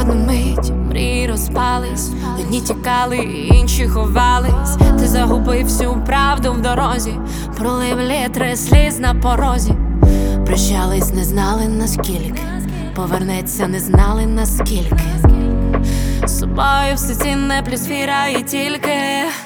одну мить мрії розпались, одні тікали, інші ховались. Ти загубив всю правду в дорозі, пролив літри сліз на порозі. Прощались, не знали наскільки, повернеться, не знали наскільки. З собою все цінне, плюс віра і тільки.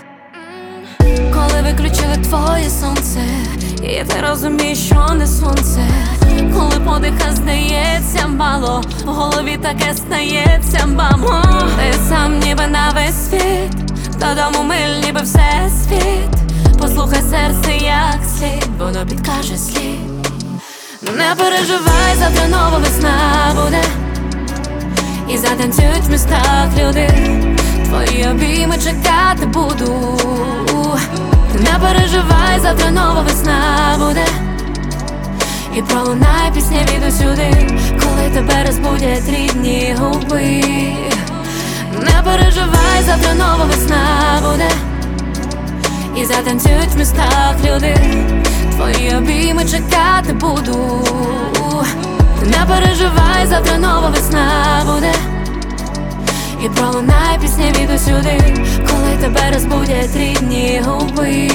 Коли виключили твоє сонце, і ти розумієш, що не сонце. Коли подиха здається мало, в голові таке стається, мамо. Ти сам ніби на весь світ, додому миль, ніби всесвіт. Послухай серце як слід, воно підкаже слід. Не переживай, завтра нова весна буде, і затанцюють в містах люди. Твої обійми чекати буду. Не переживай, завтра нова весна буде, і пролунає пісня від усюди, коли тебе розбудять рідні губи. Не переживай, завтра нова весна буде, і затанцюють в містах люди. Твої обійми чекати буду. Не переживай, завтра нова весна буде, і пролунає пісня від усюди, коли тебе розбудять рідні губи.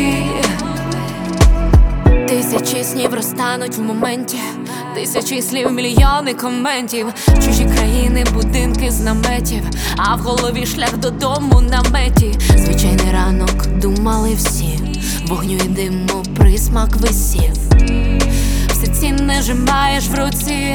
Тисячі снів розтануть в моменті, тисячі слів, мільйони коментів. Чужі країни, будинки з наметів, а в голові шлях додому на меті. Звичайний ранок, думали всі, вогню і диму присмак висів. Все цінне жимаєш в руці,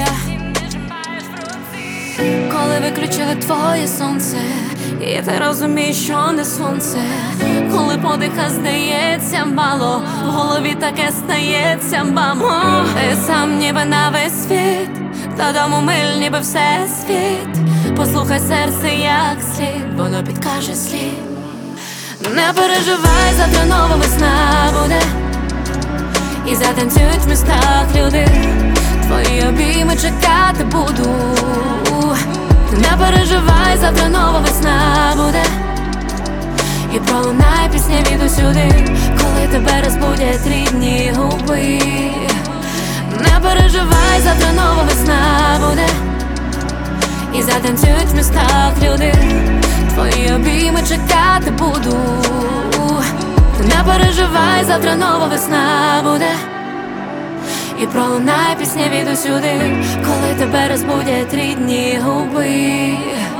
коли виключили твоє сонце, і ти розумієш, що не сонце. Коли подиха здається мало, в голові таке стається, мамо. Ти сам ніби на весь світ, додому миль, ніби всесвіт. Послухай серце як слід, воно підкаже слід. Не переживай, завтра нова весна буде, і затанцюють в містах люди. Твої обійми чекати буду. Не переживай, завтра нова весна буде, і пролунає пісня від усюди, коли тебе розбудять рідні губи. Не переживай, завтра нова весна буде, і затанцюють в містах люди. Твої обійми чекати буду. Не переживай, завтра нова весна буде, і пролунає пісня від усюди, коли тебе розбудять рідні губи.